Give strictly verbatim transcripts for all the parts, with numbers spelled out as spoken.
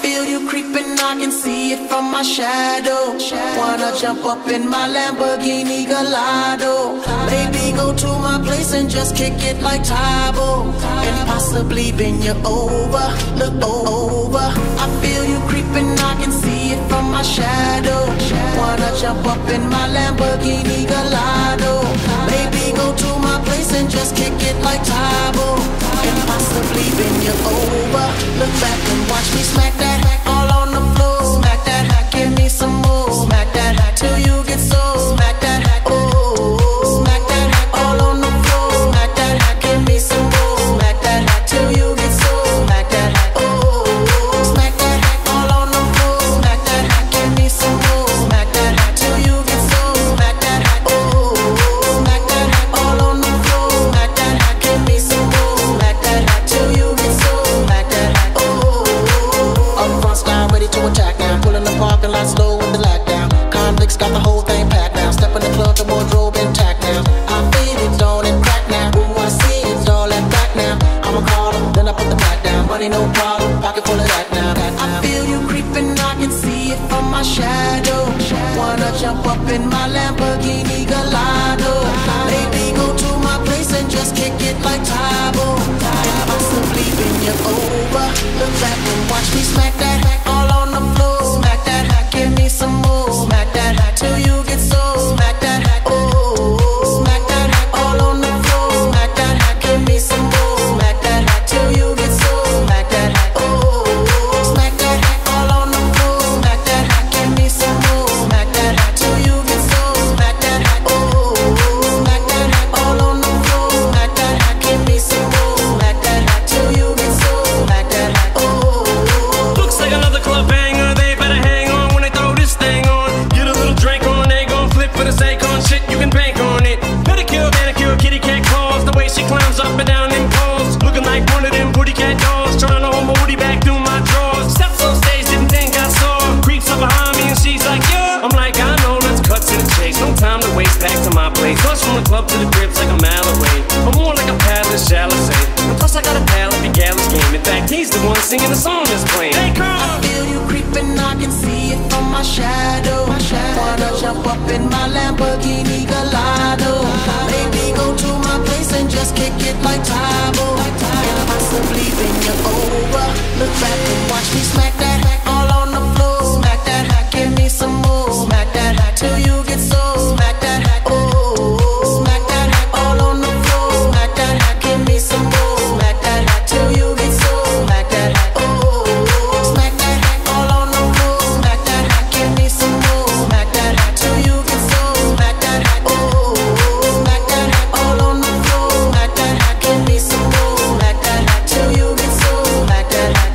feel you creeping, I can see it from my shadow. Wanna jump up in my Lamborghini Gallardo. Maybe go to my place and just kick it like Tybo, and possibly bend you over, look over. I feel you creeping, I can see it from my shadow. Wanna jump up in my Lamborghini Gallardo. Maybe go to my place and just kick it like Tybo, and possibly bend you over. Look back and watch me smack that hack all on the floor. Smack that hack, give me some more. Smack that hack till you get so. Smack that hack, oh. Smack that hack all on the floor. Smack that hack, give me some more. Smack that hack till you get so. Smack that hack, oh. Smack that hack all on the floor. Smack that hack, give me some more. Smack that hack till you get so. Smack that hack, oh. Smack that hack all on the floor. Smack that hack, give me some more. Smack that hack till you get so. Smack that hack, oh. I'm front line ready to attack now. Pulling the parking lot slow with the lockdown. Convicts got the whole thing packed now. Step in the club, the wardrobe intact now. I feel it, don't it crack now. Ooh, I see it's all that back now. I'ma call them, then I put the back down. Money no problem, pocket full of that now. That now. I feel you creeping, I can see it from my shadow. Wanna jump up in my Lamborghini Gallardo. Maybe go to my place and just kick it like Tybo, and possibly bend you over. Look back and watch me smack that hack all on the floor. Smack that hack, give me some more. Smack that hack till you get so. Smack that hack, oh. Smack that hack all on the floor. Smack that hack, give me some more. Smack that hack till you get so. Smack that hack, oh. Smack that hack all on the floor. Smack that hack, give me some more. Smack that hack till you get so. Smack that hack, oh. Smack that hack all on the floor. Smack that hack, give me some more. Smack that hack till you get so. Smack that hack, oh. Looks like another club banger. They better hang on when they throw this thing on. Get a little drink on, they gon' flip for the sake on shit. You can bank on it. Pedicure, manicure, kitty cat claws. The way she climbs up and down them poles, looking like one of them booty cat dolls. Trying to hold my booty back through my drawers. Steps on stage, didn't think I saw her. Creeps up behind me and she's like, yeah. I'm like, I know, let's cut to the chase. No time to waste, back to my place. Rush from the club to the cribs like a mile away. I'm more like a palace, shall I say. And plus I got a pal if he gallus game. In fact, he's the one singing the song that's playing. Hey, girl! I feel you creeping, I can see it from my shadow. Wanna jump up in my Lamborghini Gallardo. Maybe go to my place and just kick it like Tybo, and possibly bend you over. Look back and watch me smack that hack all on the floor. Smack that hack, give me some more. Smack that hack till you get so. Smack that hack, oh. Smack that hack all on the floor. Smack that hack, give me some more. Smack that hack till you get so. Smack that hack, oh. Smack that hack all on the floor. Smack that hack, give me some more. Smack that hack till you get so. Smack that hack, oh. Smack that hack all on the floor. Smack that hack, give me some more. Smack that hack till you get so. Smack that hack,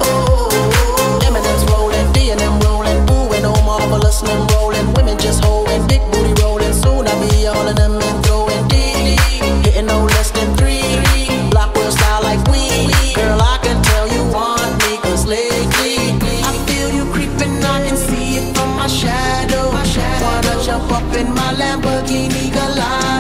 oh. Eminem's rolling, D and M rolling, ooh and oh marvelous and rolling. Women just holding, big booty rolling. Soon I be all of them and throwing D, hitting no less than three. Block will style like we. Girl, I can tell you want me, cause lately I feel you creeping, I can see it from my shadow. Wanna jump up in my Lamborghini Gallardo.